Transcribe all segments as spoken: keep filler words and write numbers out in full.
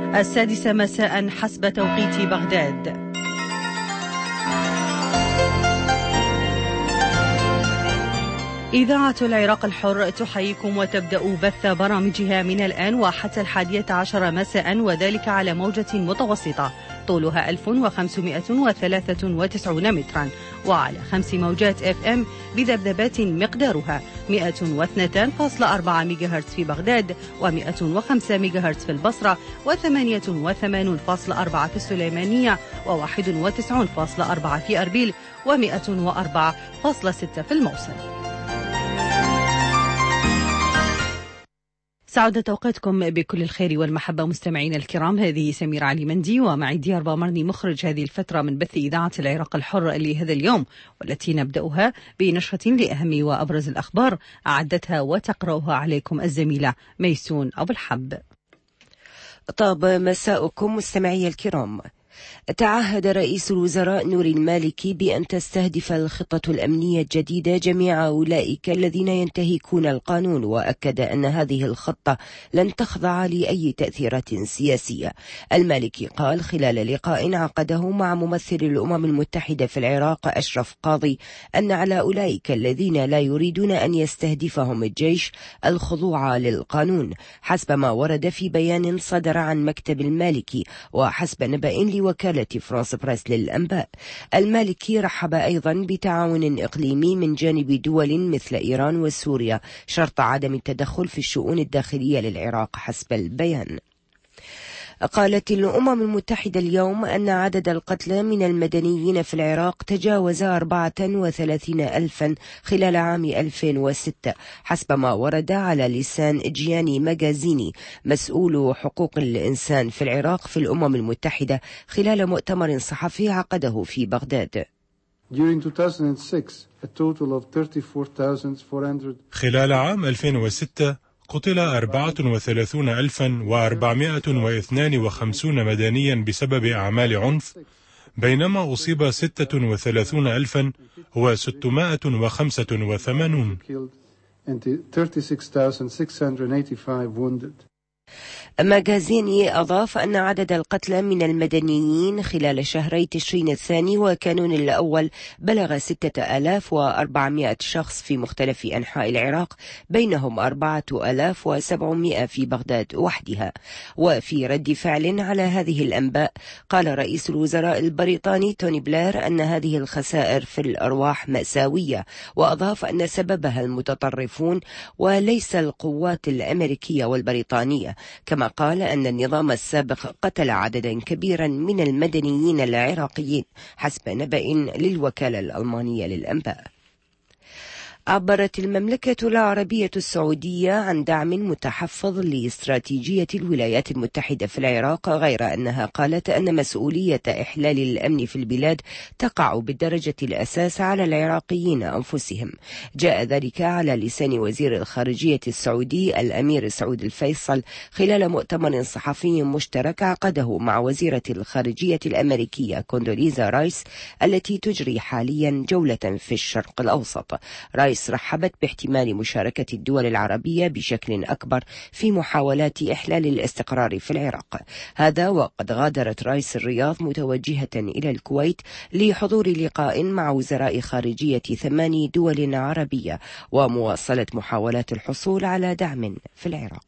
السادسة مساء حسب توقيت بغداد. إذاعة العراق الحر تحييكم وتبدأ بث برامجها من الآن وحتى الحادية عشر مساء، وذلك على موجة متوسطة طولها ألف وخمسمائة وثلاثة وتسعين مترا، وعلى خمس موجات اف ام بذبذبات مقدارها مئة واثنين فاصلة أربعة ميجاهرتز في بغداد، ومئة وخمسة ميجاهرتز في البصرة، وثمانية وثمانين فاصلة أربعة في السليمانية، وواحد وتسعين فاصلة أربعة في أربيل، ومئة وأربعة فاصلة ستة في الموصل. سعادة توقيتكم بكل الخير والمحبة مستمعين الكرام. هذه سمير علي مندي ومعي ديار بامرني مخرج هذه الفترة من بث إذاعة العراق الحر لهذا اليوم، والتي نبدأها بنشرة لأهم وأبرز الأخبار أعدتها وتقرأها عليكم الزميلة ميسون أبو الحب. طاب مساءكم مستمعي الكرام. تعهد رئيس الوزراء نوري المالكي بأن تستهدف الخطة الأمنية الجديدة جميع أولئك الذين ينتهكون القانون، وأكد أن هذه الخطة لن تخضع لأي تأثيرات سياسية. المالكي قال خلال لقاء عقده مع ممثل الأمم المتحدة في العراق أشرف قاضي أن على أولئك الذين لا يريدون أن يستهدفهم الجيش الخضوع للقانون، حسب ما ورد في بيان صدر عن مكتب المالكي وحسب نبأ وكالة فرانس بريس للأنباء. المالكي رحب أيضا بتعاون إقليمي من جانب دول مثل إيران وسوريا شرط عدم التدخل في الشؤون الداخلية للعراق حسب البيان. قالت الأمم المتحدة اليوم أن عدد القتلى من المدنيين في العراق تجاوز أربعة وثلاثين ألفا خلال عام ألفين وستة حسب ما ورد على لسان جياني ماجازيني مسؤول حقوق الإنسان في العراق في الأمم المتحدة خلال مؤتمر صحفي عقده في بغداد. خلال عام ألفين وستة قتل أربعة وثلاثين ألفا وأربعمائة واثنان وخمسين مدنيا بسبب أعمال عنف، بينما أصيب ستة وثلاثين ألفا وستمائة وخمسة وثمانين. ماجازيني أضاف أن عدد القتلى من المدنيين خلال شهري تشرين الثاني وكانون الأول بلغ ستة آلاف وأربعمائة شخص في مختلف أنحاء العراق، بينهم أربعة آلاف وسبعمائة في بغداد وحدها. وفي رد فعل على هذه الأنباء قال رئيس الوزراء البريطاني توني بلير أن هذه الخسائر في الأرواح مأساوية، وأضاف أن سببها المتطرفون وليس القوات الأمريكية والبريطانية، كما قال أن النظام السابق قتل عددا كبيرا من المدنيين العراقيين حسب نبأ للوكالة الألمانية للأنباء. عبرت المملكة العربية السعودية عن دعم متحفظ لاستراتيجية الولايات المتحدة في العراق، غير أنها قالت أن مسؤولية إحلال الأمن في البلاد تقع بالدرجة الأساس على العراقيين أنفسهم. جاء ذلك على لسان وزير الخارجية السعودي الأمير سعود الفيصل خلال مؤتمر صحفي مشترك عقده مع وزيرة الخارجية الأمريكية كوندوليزا رايس التي تجري حاليا جولة في الشرق الأوسط. رايس رحبت باحتمال مشاركة الدول العربية بشكل أكبر في محاولات إحلال الاستقرار في العراق. هذا وقد غادرت رايس الرياض متوجهة إلى الكويت لحضور لقاء مع وزراء خارجية ثماني دول عربية ومواصلة محاولات الحصول على دعم في العراق.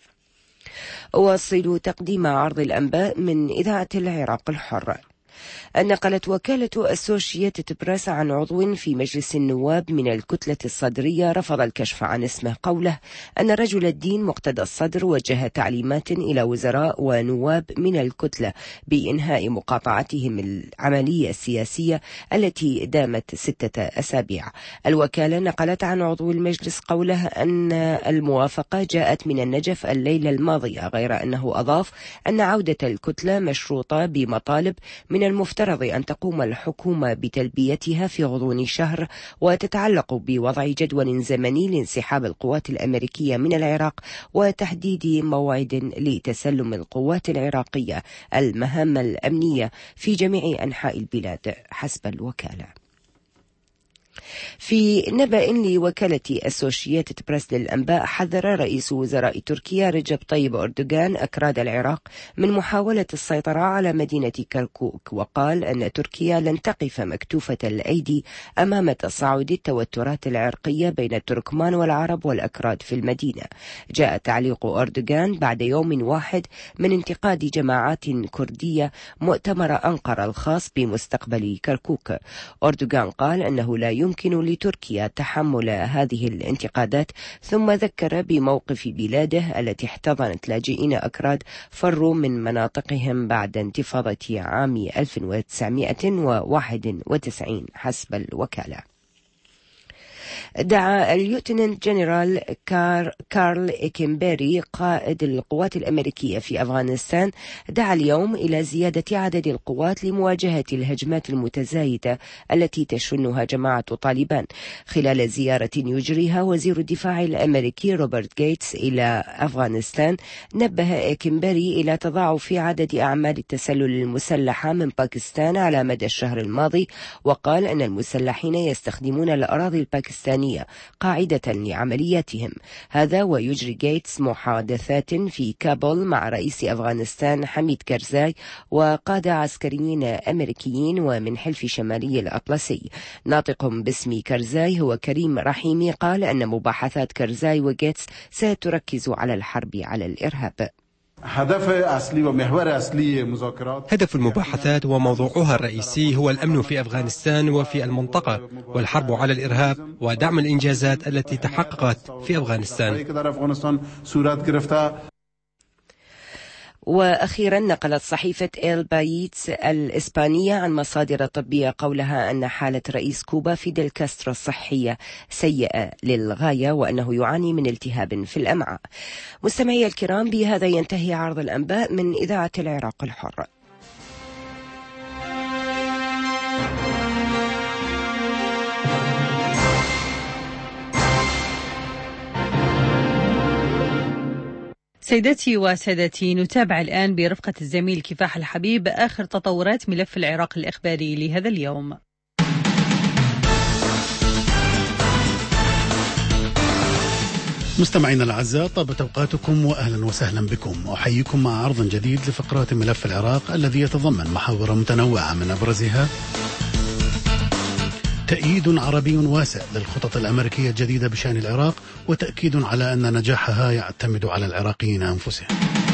أواصل تقديم عرض الأنباء من إذاعة العراق الحر. نقلت وكالة أسوشيتد بريس عن عضو في مجلس النواب من الكتلة الصدرية رفض الكشف عن اسمه قوله أن رجل الدين مقتدى الصدر وجه تعليمات إلى وزراء ونواب من الكتلة بإنهاء مقاطعتهم العملية السياسية التي دامت ستة أسابيع. الوكالة نقلت عن عضو المجلس قوله أن الموافقة جاءت من النجف الليلة الماضية، غير أنه أضاف أن عودة الكتلة مشروطة بمطالب من المفترض أن تقوم الحكومة بتلبيتها في غضون شهر، وتتعلق بوضع جدول زمني لانسحاب القوات الأمريكية من العراق وتحديد موعد لتسلم القوات العراقية المهام الأمنية في جميع أنحاء البلاد حسب الوكالة. في نبأ لوكالة أسوشيتد بريس للأنباء، حذر رئيس وزراء تركيا رجب طيب أردوغان أكراد العراق من محاولة السيطرة على مدينة كركوك، وقال أن تركيا لن تقف مكتوفة الأيدي أمام تصاعد التوترات العرقية بين التركمان والعرب والأكراد في المدينة. جاء تعليق أردوغان بعد يوم واحد من انتقاد جماعات كردية مؤتمر أنقرة الخاص بمستقبل كركوك. أردوغان قال أنه لا يمكن يمكن لتركيا تحمل هذه الانتقادات، ثم ذكر بموقف بلاده التي احتضنت لاجئين أكراد فروا من مناطقهم بعد انتفاضة عام ألف وتسعمائة وواحد وتسعين حسب الوكالة. دعا الليوتننت جنرال كار كارل إيكنبيري قائد القوات الأمريكية في أفغانستان دعا اليوم إلى زيادة عدد القوات لمواجهة الهجمات المتزايدة التي تشنها جماعة طالبان. خلال زيارة يجريها وزير الدفاع الأمريكي روبرت غيتس إلى أفغانستان، نبه إيكنبيري إلى تضاعف عدد أعمال التسلل المسلحة من باكستان على مدى الشهر الماضي، وقال أن المسلحين يستخدمون الأراضي الباكستانية قاعدة لعملياتهم. هذا ويجري غيتس محادثات في كابول مع رئيس أفغانستان حميد كرزاي وقادة عسكريين أمريكيين ومن حلف شمالي الأطلسي. ناطق باسم كرزاي هو كريم رحيمي قال أن مباحثات كرزاي وغيتس ستركز على الحرب على الإرهاب. هدف المباحثات وموضوعها الرئيسي هو الأمن في أفغانستان وفي المنطقة والحرب على الإرهاب ودعم الإنجازات التي تحققت في أفغانستان. وأخيرا نقلت صحيفة إل بايتس الإسبانية عن مصادر طبية قولها أن حالة رئيس كوبا فيدل كاسترو الصحية سيئة للغاية وأنه يعاني من التهاب في الأمعاء. مستمعي الكرام، بهذا ينتهي عرض الأنباء من إذاعة العراق الحر. سيداتي وسادتي، نتابع الآن برفقة الزميل كفاح الحبيب آخر تطورات ملف العراق الإخباري لهذا اليوم. مستمعينا الأعزاء، طابت أوقاتكم وأهلا وسهلا بكم. أحييكم مع عرض جديد لفقرات ملف العراق الذي يتضمن محاور متنوعة، من أبرزها تأييد عربي واسع للخطط الأمريكية الجديدة بشأن العراق، وتأكيد على أن نجاحها يعتمد على العراقيين أنفسهم.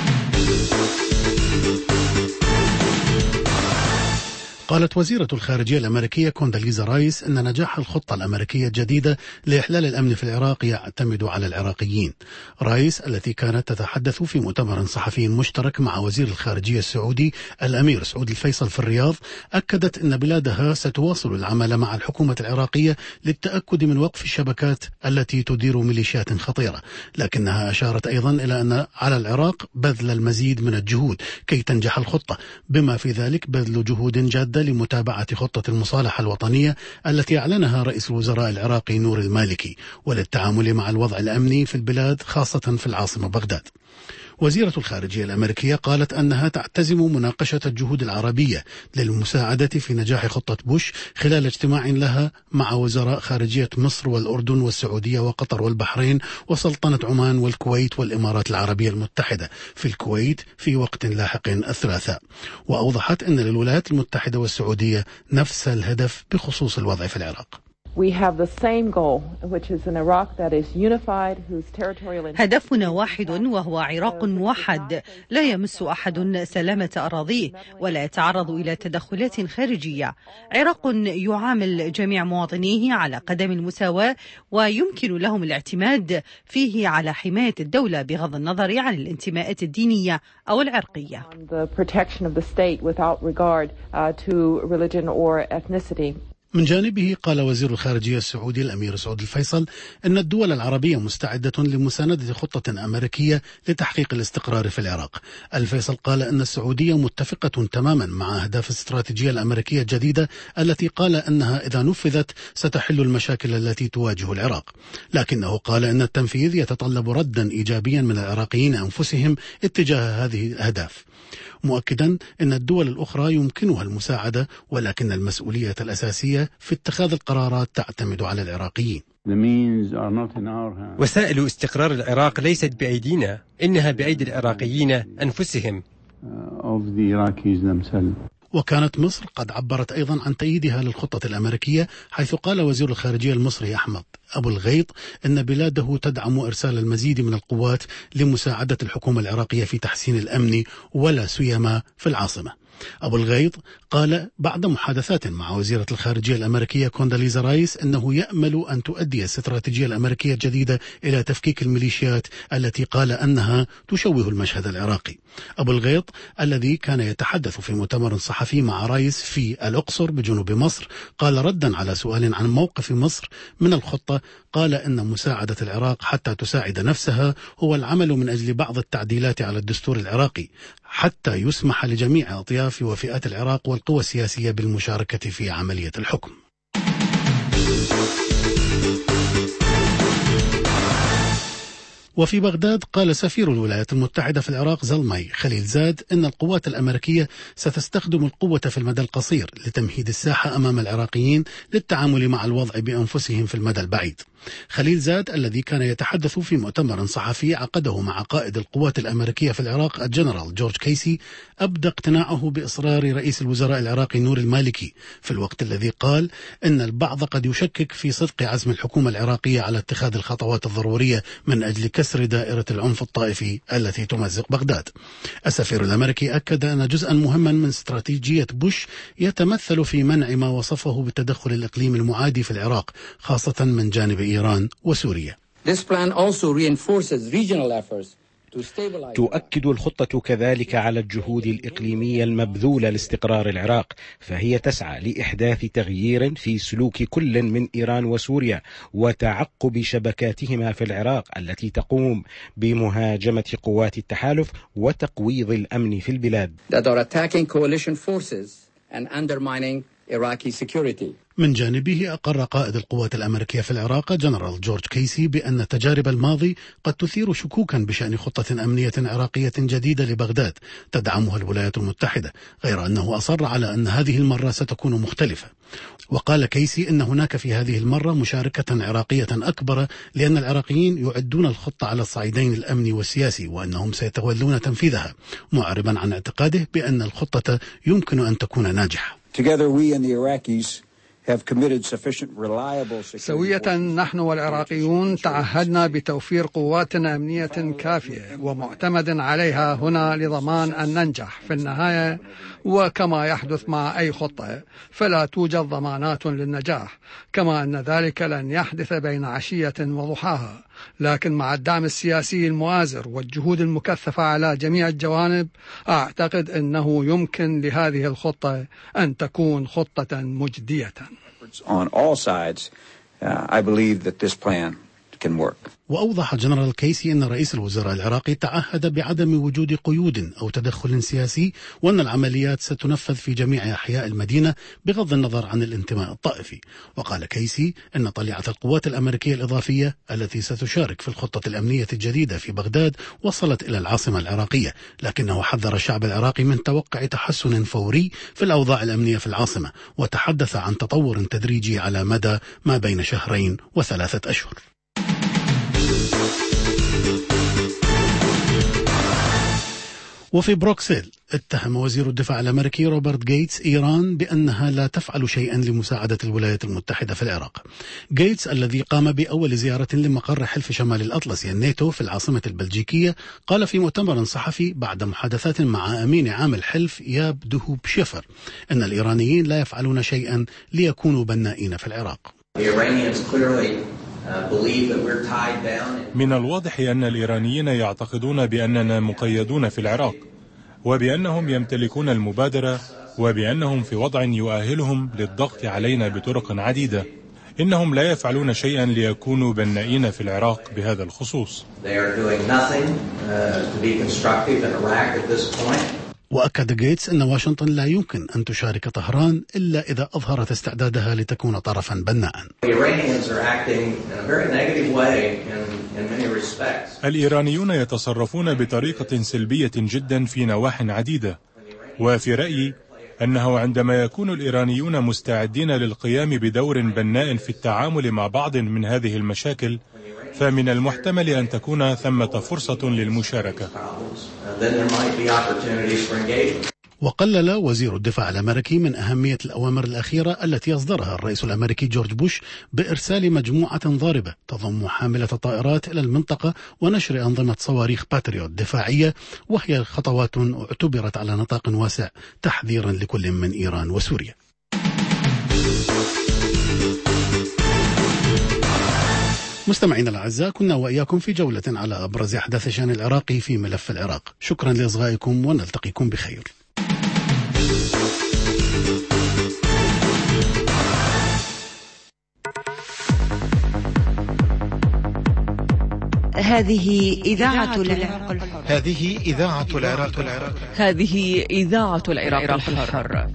قالت وزيرة الخارجية الأمريكية كونداليزا رايس أن نجاح الخطة الأمريكية الجديدة لإحلال الأمن في العراق يعتمد على العراقيين. رايس التي كانت تتحدث في مؤتمر صحفي مشترك مع وزير الخارجية السعودي الأمير سعود الفيصل في الرياض، أكدت أن بلادها ستواصل العمل مع الحكومة العراقية للتأكد من وقف الشبكات التي تدير ميليشيات خطيرة، لكنها أشارت أيضا إلى أن على العراق بذل المزيد من الجهود كي تنجح الخطة، بما في ذلك بذل جهود جادة لمتابعة خطة المصالحة الوطنية التي أعلنها رئيس الوزراء العراقي نور المالكي، وللتعامل مع الوضع الأمني في البلاد خاصة في العاصمة بغداد. وزيرة الخارجية الأمريكية قالت أنها تعتزم مناقشة الجهود العربية للمساعدة في نجاح خطة بوش خلال اجتماع لها مع وزراء خارجية مصر والأردن والسعودية وقطر والبحرين وسلطنة عمان والكويت والإمارات العربية المتحدة في الكويت في وقت لاحق الثلاثاء. وأوضحت أن للولايات المتحدة والسعودية نفس الهدف بخصوص الوضع في العراق. هدفنا واحد وهو عراق موحد لا يمس أحد سلامة أراضيه ولا يتعرض إلى تدخلات خارجية. عراق يعامل جميع مواطنيه على قدم المساواة ويمكن لهم الاعتماد فيه على حماية الدولة بغض النظر عن الانتماءات الدينية أو العرقية. من جانبه قال وزير الخارجية السعودي الأمير سعود الفيصل أن الدول العربية مستعدة لمساندة خطة أمريكية لتحقيق الاستقرار في العراق. الفيصل قال أن السعودية متفقة تماما مع أهداف الاستراتيجية الأمريكية الجديدة التي قال أنها إذا نفذت ستحل المشاكل التي تواجه العراق، لكنه قال أن التنفيذ يتطلب ردا إيجابيا من العراقيين أنفسهم اتجاه هذه الأهداف. مؤكدا أن الدول الأخرى يمكنها المساعدة، ولكن المسؤولية الأساسية في اتخاذ القرارات تعتمد على العراقيين. وسائل استقرار العراق ليست بأيدينا، إنها بأيدي العراقيين أنفسهم. وكانت مصر قد عبرت أيضا عن تأييدها للخطة الأمريكية، حيث قال وزير الخارجية المصري أحمد أبو الغيط أن بلاده تدعم إرسال المزيد من القوات لمساعدة الحكومة العراقية في تحسين الأمن ولا سيما في العاصمة. أبو الغيط قال بعد محادثات مع وزيرة الخارجية الأمريكية كونداليزا رايس أنه يأمل أن تؤدي الاستراتيجية الأمريكية الجديدة إلى تفكيك الميليشيات التي قال أنها تشوه المشهد العراقي. أبو الغيط الذي كان يتحدث في مؤتمر صحفي مع رايس في الأقصر بجنوب مصر قال ردا على سؤال عن موقف مصر من الخطة، قال أن مساعدة العراق حتى تساعد نفسها هو العمل من أجل بعض التعديلات على الدستور العراقي حتى يسمح لجميع أطياف وفئات العراق والقوى السياسية بالمشاركة في عملية الحكم. وفي بغداد قال سفير الولايات المتحدة في العراق زلمي خليل زاد إن القوات الأمريكية ستستخدم القوة في المدى القصير لتمهيد الساحة أمام العراقيين للتعامل مع الوضع بأنفسهم في المدى البعيد. خليل زاد الذي كان يتحدث في مؤتمر صحفي عقده مع قائد القوات الأمريكية في العراق الجنرال جورج كيسي أبدى اقتناعه بإصرار رئيس الوزراء العراقي نور المالكي، في الوقت الذي قال إن البعض قد يشكك في صدق عزم الحكومة العراقية على اتخاذ الخطوات الضرورية من أجل كسر دائرة العنف الطائفي التي تمزق بغداد. السفير الأمريكي أكد أن جزءا مهما من استراتيجية بوش يتمثل في منع ما وصفه بالتدخل الإقليمي المعادي في العراق، خاصة من جانب إيران وسوريا. تؤكد الخطة كذلك على الجهود الإقليمية المبذولة لاستقرار العراق، فهي تسعى لإحداث تغيير في سلوك كل من إيران وسوريا وتعقب شبكاتهما في العراق التي تقوم بمهاجمة قوات التحالف وتقويض الأمن في البلاد. من جانبه أقر قائد القوات الأمريكية في العراق جنرال جورج كيسي بأن تجارب الماضي قد تثير شكوكا بشأن خطة أمنية عراقية جديدة لبغداد تدعمها الولايات المتحدة، غير أنه أصر على أن هذه المرة ستكون مختلفة. وقال كيسي إن هناك في هذه المرة مشاركة عراقية أكبر، لأن العراقيين يعدون الخطة على الصعيدين الأمني والسياسي وأنهم سيتولون تنفيذها، معربا عن اعتقاده بأن الخطة يمكن أن تكون ناجحة. سوية نحن والعراقيون تعهدنا بتوفير قوات أمنية كافية ومعتمد عليها هنا لضمان أن ننجح في النهاية، وكما يحدث مع أي خطة فلا توجد ضمانات للنجاح، كما أن ذلك لن يحدث بين عشية وضحاها، لكن مع الدعم السياسي المؤازر والجهود المكثفة على جميع الجوانب أعتقد أنه يمكن لهذه الخطة أن تكون خطة مجدية. وأوضح جنرال كيسي أن رئيس الوزراء العراقي تعهد بعدم وجود قيود أو تدخل سياسي، وأن العمليات ستنفذ في جميع أحياء المدينة بغض النظر عن الانتماء الطائفي. وقال كيسي أن طليعة القوات الأمريكية الإضافية التي ستشارك في الخطة الأمنية الجديدة في بغداد وصلت إلى العاصمة العراقية، لكنه حذر الشعب العراقي من توقع تحسن فوري في الأوضاع الأمنية في العاصمة، وتحدث عن تطور تدريجي على مدى ما بين شهرين وثلاثة أشهر. وفي بروكسل اتهم وزير الدفاع الأمريكي روبرت جيتس إيران بأنها لا تفعل شيئا لمساعدة الولايات المتحدة في العراق. جيتس الذي قام بأول زيارة لمقر حلف شمال الأطلسي الناتو في العاصمة البلجيكية قال في مؤتمر صحفي بعد محادثات مع أمين عام الحلف ياب دهوب شيفر أن الإيرانيين لا يفعلون شيئا ليكونوا بنائين في العراق. من الواضح أن الإيرانيين يعتقدون بأننا مقيدون في العراق، وبأنهم يمتلكون المبادرة، وبأنهم في وضع يؤهلهم للضغط علينا بطرق عديدة. إنهم لا يفعلون شيئا ليكونوا بنائين في العراق بهذا الخصوص. وأكد جيتس أن واشنطن لا يمكن أن تشارك طهران إلا إذا أظهرت استعدادها لتكون طرفا بناء. الإيرانيون يتصرفون بطريقة سلبية جدا في نواح عديدة، وفي رأيي أنه عندما يكون الإيرانيون مستعدين للقيام بدور بناء في التعامل مع بعض من هذه المشاكل، فمن المحتمل أن تكون ثمة فرصة للمشاركة. وقلل وزير الدفاع الأمريكي من أهمية الأوامر الأخيرة التي أصدرها الرئيس الأمريكي جورج بوش بإرسال مجموعة ضاربة تضم حاملة الطائرات إلى المنطقة ونشر أنظمة صواريخ باتريوت دفاعية، وهي خطوات اعتبرت على نطاق واسع تحذيرا لكل من إيران وسوريا. مستمعينا الأعزاء، كنا وإياكم في جولة على أبرز أحداث الشأن العراقي في ملف العراق. شكرا لإصغائكم ونلتقيكم بخير. هذه إذاعة العراق الحر. هذه إذاعة العراق الحر. هذه إذاعة العراق الحر.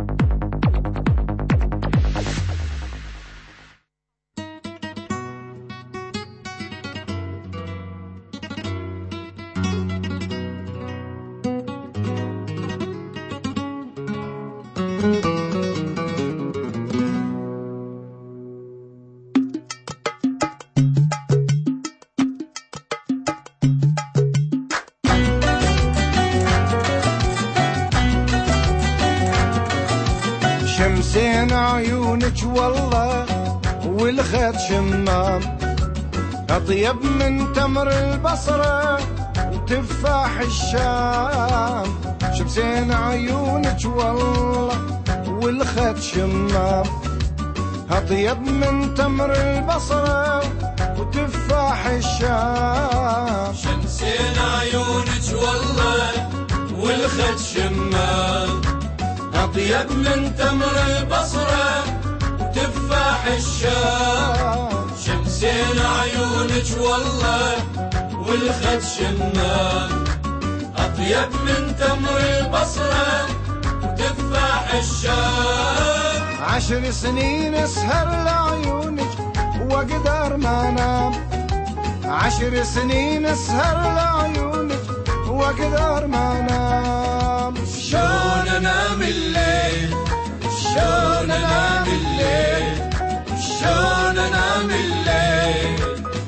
شمسين عيونك والله والخيط شمام، أطيب من تمر البصرة وتفاح الشام. شمسين عيونك والله والخيط شمام، أطيب من تمر البصرة وتفاح الشام. شمسين عيونك والله والخيط شمام، أطيب من تمر البصرة وتفاح الشام. شمسين عيونك والله والخد شمام، أطيب من تمر البصرة وتفاح الشام. عشر سنين اسهر لعيونك وقدر ما نام، عشر سنين اسهر لعيونك وقدر ما نام. شلون انام الليل، شلون انام الليل، شلون انام الليل،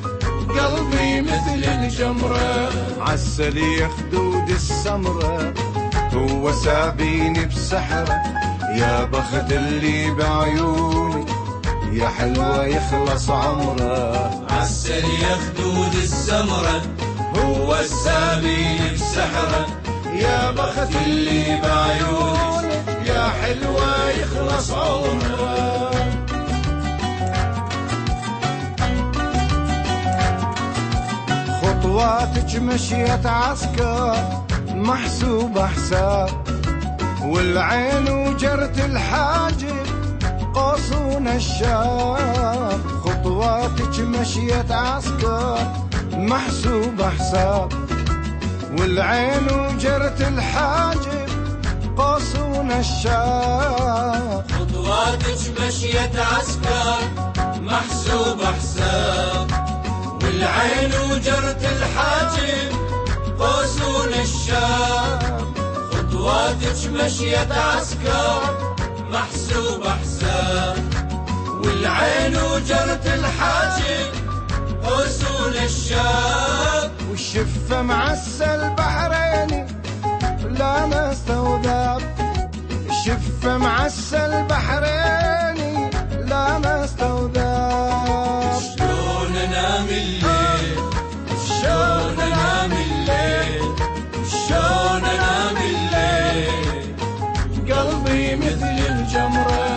قلبي مثل الجمرة عالسلي خدود السمرة، هو سابيني بسحرة يا بخت اللي بعيوني يا حلوة يخلص عمره. عالسلي خدود السمرة هو السابيني بسحرة يا بخت اللي بعيوني يا حلوة يخلص عمره. خطواتك مشيت عسكر محسوبة حساب، والعين وجرت الحاجب قوس الشاب. خطواتك مشيت عسكر محسوبة حساب، والعين وجرت الحاجب قوسون الشام. خطواتك مشيت عسكر محسوب حساب، والعين وجرت الحاجب قوسون الشام. خطواتك مشيت عسكر محسوب حساب، والعين وجرت الحاجب قوسون الشام. والشفة معسل بحريني لا نستوذاب، الشفة معسل بحريني لا نستوذاب. شلون انام الليل، شلون انام الليل، شلون انام الليل، قلبي مثل الجمرة.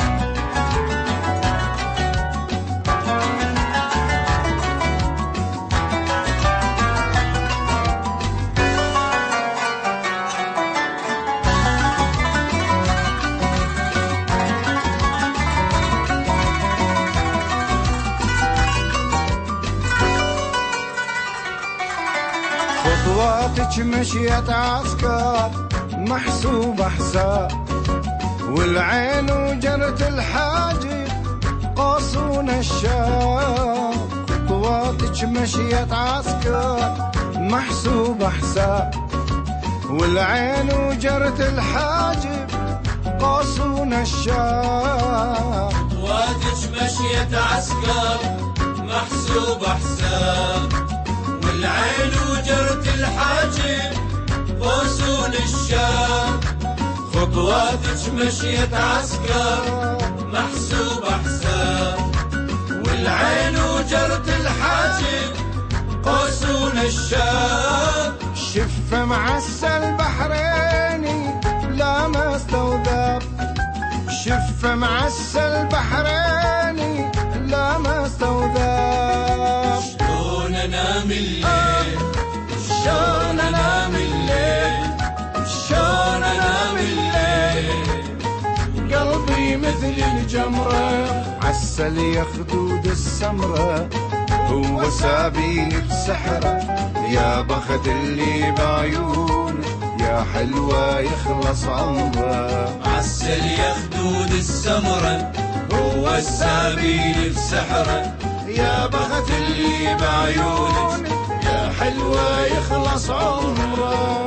خطواتك مشيت عسكر محسوبة حساب، والعين وجرت الحاجب قوسون الشام. خطواتك مشيت عسكر محسوبة حساب، والعين وجرت الحاجب قاصون الشام. خطواتك مشية عسكر محسوب حساب، والعين وجرت الحاجب قاصون الشام. خطواتك مشية عسكر محسوب حساب، والعين وجرت الحاجب قاصون الشام. شف معسل بحريني لا ما استوذب، شف معسل بحريني لا ما استوذب. شلون انام الليل شلون انام الليل شلون انام الليل، قلبي مثل الجمرة عسل يا خدود السمرة، هو سابيني بسحرة يا بخت اللي بعيون يا حلوة يخلص عمره. عسل يا خدود السمرة هو السابيني بسحرة، يا بخت اللي بعيون يا حلوة يخلص عمره.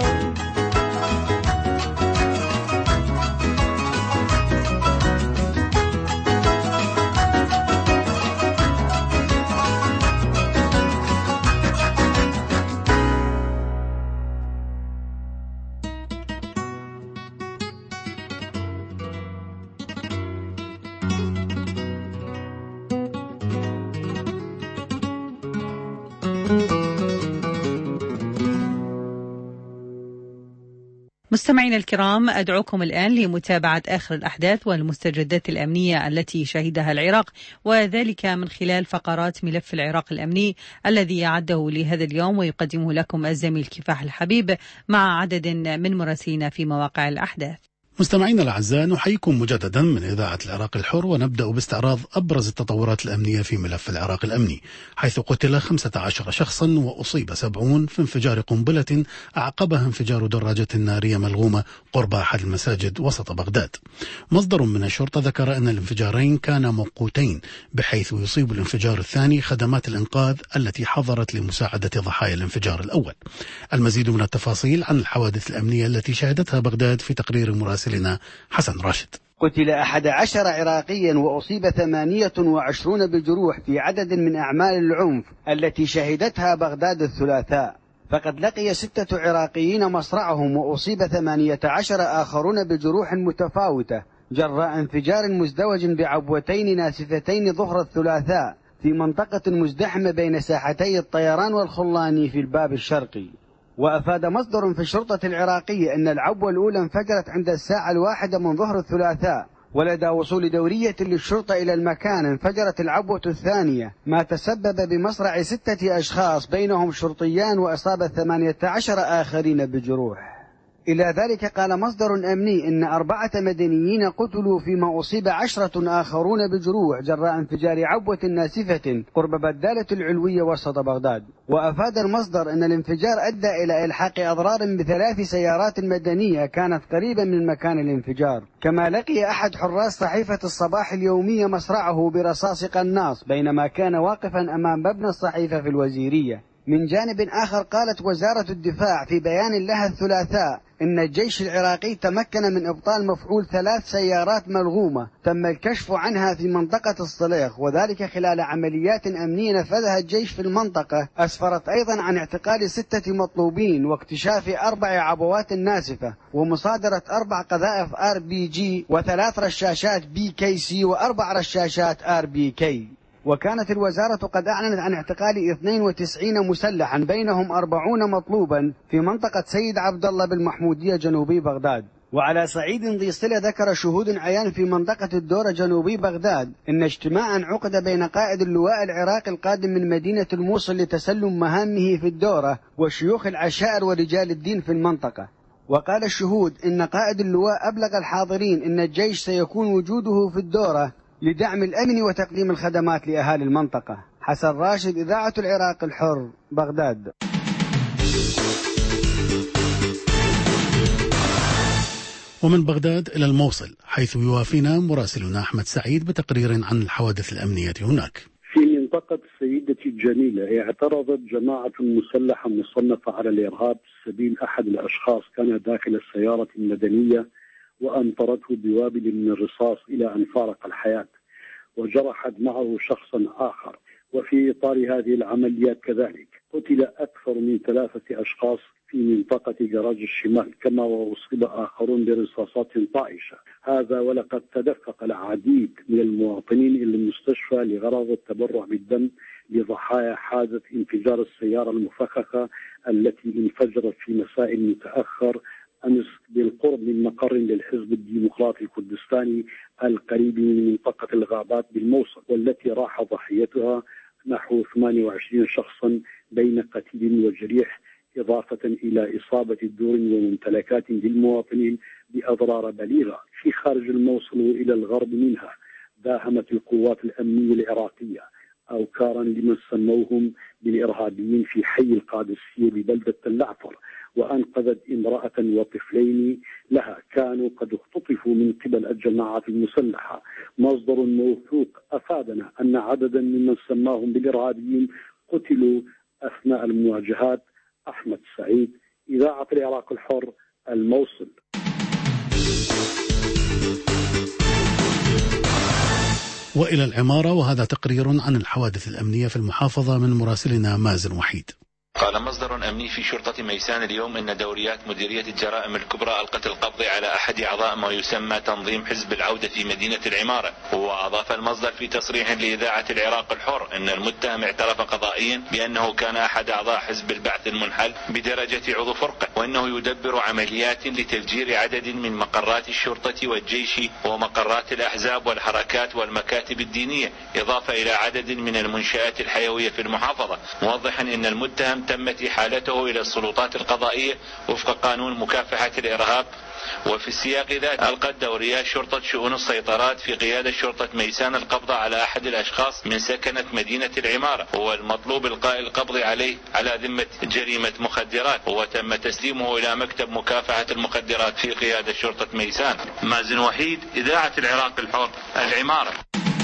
مستمعينا الكرام، أدعوكم الآن لمتابعة آخر الأحداث والمستجدات الأمنية التي شهدها العراق، وذلك من خلال فقرات ملف العراق الأمني الذي أعده لهذا اليوم ويقدمه لكم الزميل كفاح الحبيب مع عدد من مراسلين في مواقع الأحداث. مستمعينا الأعزاء، نحييكم مجددا من إذاعة العراق الحر، ونبدأ باستعراض أبرز التطورات الأمنية في ملف العراق الأمني، حيث قتل خمسة عشر شخصا وأصيب سبعون في انفجار قنبلة أعقبها انفجار دراجة نارية ملغومة قرب أحد المساجد وسط بغداد. مصدر من الشرطة ذكر أن الانفجارين كانا موقوتين، بحيث يصيب الانفجار الثاني خدمات الإنقاذ التي حضرت لمساعدة ضحايا الانفجار الأول. المزيد من التفاصيل عن الحوادث الأمنية التي شهدتها بغداد في تقرير مراسل حسن راشد. قتل أحد عشر عراقيا وأصيب ثمانية وعشرون بالجروح في عدد من أعمال العنف التي شهدتها بغداد الثلاثاء، فقد لقي ستة عراقيين مصرعهم وأصيب ثمانية عشر آخرون بجروح متفاوتة جراء انفجار مزدوج بعبوتين ناسفتين ظهر الثلاثاء في منطقة مزدحمة بين ساحتي الطيران والخلاني في الباب الشرقي. وأفاد مصدر في الشرطة العراقية أن العبوة الأولى انفجرت عند الساعة الواحدة من ظهر الثلاثاء، ولدى وصول دورية للشرطة إلى المكان انفجرت العبوة الثانية، ما تسبب بمصرع ستة أشخاص بينهم شرطيان وأصاب ثمانية عشر آخرين بجروح. إلى ذلك قال مصدر أمني إن أربعة مدنيين قتلوا فيما أصيب عشرة آخرون بجروح جراء انفجار عبوة ناسفة قرب بدالة العلوية وسط بغداد. وأفاد المصدر أن الانفجار أدى إلى إلحاق أضرار بثلاث سيارات مدنية كانت قريبا من مكان الانفجار. كما لقي أحد حراس صحيفة الصباح اليومية مصرعه برصاص قناص بينما كان واقفا أمام مبنى الصحيفة في الوزيرية. من جانب آخر قالت وزارة الدفاع في بيان لها الثلاثاء إن الجيش العراقي تمكن من إبطال مفعول ثلاث سيارات ملغومة تم الكشف عنها في منطقة الصليخ، وذلك خلال عمليات أمنية نفذها الجيش في المنطقة أسفرت أيضا عن اعتقال ستة مطلوبين واكتشاف أربع عبوات ناسفة ومصادرة أربع قذائف آر بي جي وثلاث رشاشات بي كي سي وأربع رشاشات آر بي كي. وكانت الوزارة قد أعلنت عن اعتقال اثنين وتسعين مسلحا بينهم أربعون مطلوبا في منطقة سيد عبد الله بالمحمودية جنوبي بغداد. وعلى صعيد ذي صلة ذكر شهود عيان في منطقة الدورة جنوبي بغداد إن اجتماعا عقد بين قائد اللواء العراقي القادم من مدينة الموصل لتسلم مهامه في الدورة وشيوخ العشائر ورجال الدين في المنطقة. وقال الشهود إن قائد اللواء أبلغ الحاضرين إن الجيش سيكون وجوده في الدورة لدعم الأمن وتقديم الخدمات لأهالي المنطقة. حسن راشد، إذاعة العراق الحر، بغداد. ومن بغداد إلى الموصل، حيث يوافينا مراسلنا أحمد سعيد بتقرير عن الحوادث الأمنية هناك. في منطقة سيدتي الجميلة اعترضت جماعة مسلحة مصنفة على الإرهاب سبيل أحد الأشخاص كان داخل السيارة المدنية وأمطرته بوابل من الرصاص إلى أن فارق الحياة، وجرحت معه شخصا آخر. وفي إطار هذه العمليات كذلك قتل أكثر من ثلاثة أشخاص في منطقة جراج الشمال، كما وأصيب آخرون برصاصات طائشة. هذا ولقد تدفق العديد من المواطنين إلى المستشفى لغرض التبرع بالدم لضحايا حادث انفجار السيارة المفخخة التي انفجرت في مساء متأخر أمس بالقرب من مقر للحزب الديمقراطي الكردستاني القريب من منطقة الغابات بالموصل، والتي راح ضحيتها نحو ثمانية وعشرين شخصا بين قتيل وجريح، إضافة إلى إصابة دور وممتلكات للمواطنين بأضرار بليغة في خارج الموصل وإلى الغرب منها. داهمت القوات الأمنية العراقية أوكارا لمن سموهم بالإرهابيين في حي القادسية ببلدة العفر، وأنقذت امرأة وطفلين لها كانوا قد اختطفوا من قبل الجماعات المسلحة. مصدر موثوق أفادنا أن عددا ممن سماهم بالإرهابيين قتلوا أثناء المواجهات. أحمد سعيد، إذاعة العراق الحر، الموصل. وإلى العمارة، وهذا تقرير عن الحوادث الأمنية في المحافظة من مراسلنا مازن وحيد. قال مصدر أمني في شرطة ميسان اليوم أن دوريات مديرية الجرائم الكبرى ألقت القبض على أحد أعضاء ما يسمى تنظيم حزب العودة في مدينة العمارة. وأضاف المصدر في تصريح لإذاعة العراق الحر أن المتهم اعترف قضائيا بأنه كان أحد أعضاء حزب البعث المنحل بدرجة عضو فرقة، وأنه يدبر عمليات لتفجير عدد من مقرات الشرطة والجيش ومقرات الأحزاب والحركات والمكاتب الدينية، إضافة إلى عدد من المنشآت الحيوية في المحافظة، موضحا أن المتهم تمت إحالته إلى السلطات القضائية وفق قانون مكافحة الإرهاب. وفي السياق ذات ألقت دوريات شرطة شؤون السيطرات في قيادة شرطة ميسان القبض على أحد الأشخاص من سكنة مدينة العمارة، هو المطلوب إلقاء القبض عليه على ذمة جريمة مخدرات، وتم تسليمه إلى مكتب مكافحة المخدرات في قيادة شرطة ميسان. مازن وحيد، إذاعة العراق الحر، العمارة.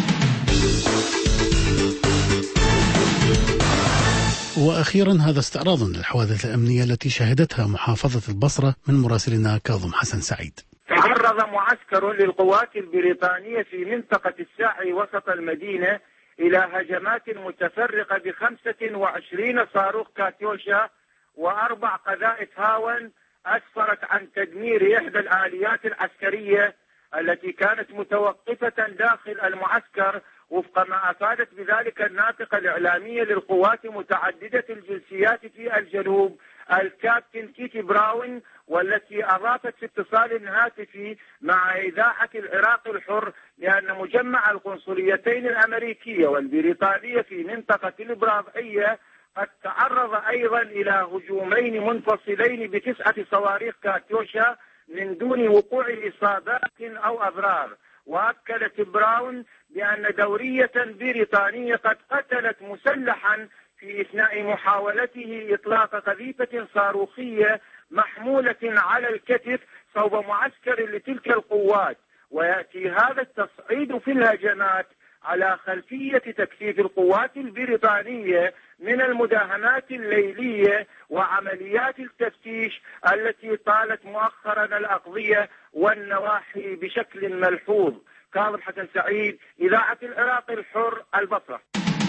وأخيرا هذا استعراض للحوادث الأمنية التي شهدتها محافظة البصرة من مراسلنا كاظم حسن سعيد. تعرض معسكر للقوات البريطانية في منطقة الساحل وسط المدينة إلى هجمات متفرقة بخمسة وعشرين صاروخ كاتيوشا وأربع قذائف هاون أسفرت عن تدمير إحدى الآليات العسكرية التي كانت متوقفة داخل المعسكر، وفق ما أفادت بذلك الناطقة الإعلامية للقوات متعددة الجنسيات في الجنوب الكابتن كيتي براون، والتي أضافت في اتصال هاتفي مع إذاعة العراق الحر لأن مجمع القنصليتين الأمريكية والبريطانية في منطقة البراضعية قد تعرض أيضا إلى هجومين منفصلين بتسعة صواريخ كاتيوشا من دون وقوع إصابات أو أضرار. وأكدت براون بأن دورية بريطانية قد قتلت مسلحا في أثناء محاولته إطلاق قذيفة صاروخية محمولة على الكتف صوب معسكر لتلك القوات. ويأتي هذا التصعيد في الهجمات على خلفية تكثيف القوات البريطانية من المداهمات الليلية وعمليات التفتيش التي طالت مؤخرا الأقضية والنواحي بشكل ملحوظ. كاظم حسن سعيد، إذاعة العراق الحر، البصرة.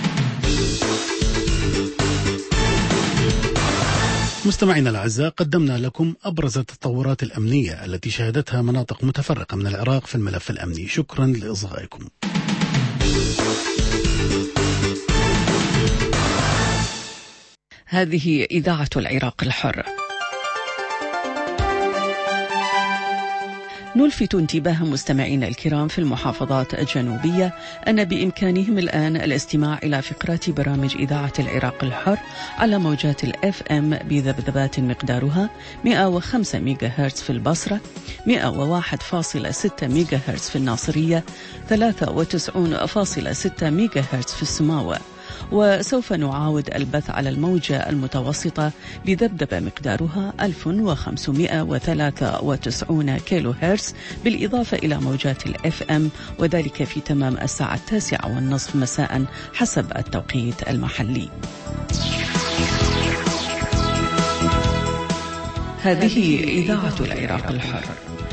مستمعينا الأعزاء، قدمنا لكم أبرز التطورات الأمنية التي شهدتها مناطق متفرقة من العراق في الملف الأمني. شكرا لإصغائكم. هذه إذاعة العراق الحر. نلفت انتباه مستمعينا الكرام في المحافظات الجنوبية أن بإمكانهم الآن الاستماع إلى فقرات برامج إذاعة العراق الحر على موجات الإف إم بذبذبات مقدارها مئة وخمسة ميجا هرتز في البصرة، مئة وواحد فاصلة ستة ميجا هرتز في الناصرية، ثلاثة وتسعين فاصلة ستة ميجا هرتز في السماوة، وسوف نعاود البث على الموجة المتوسطة بذبذبة مقدارها ألف وخمسمائة وثلاثة وتسعين كيلو هرتز، بالإضافة إلى موجات الإف إم، وذلك في تمام الساعة التاسعة والنصف مساء حسب التوقيت المحلي. هذه إذاعة العراق الحر.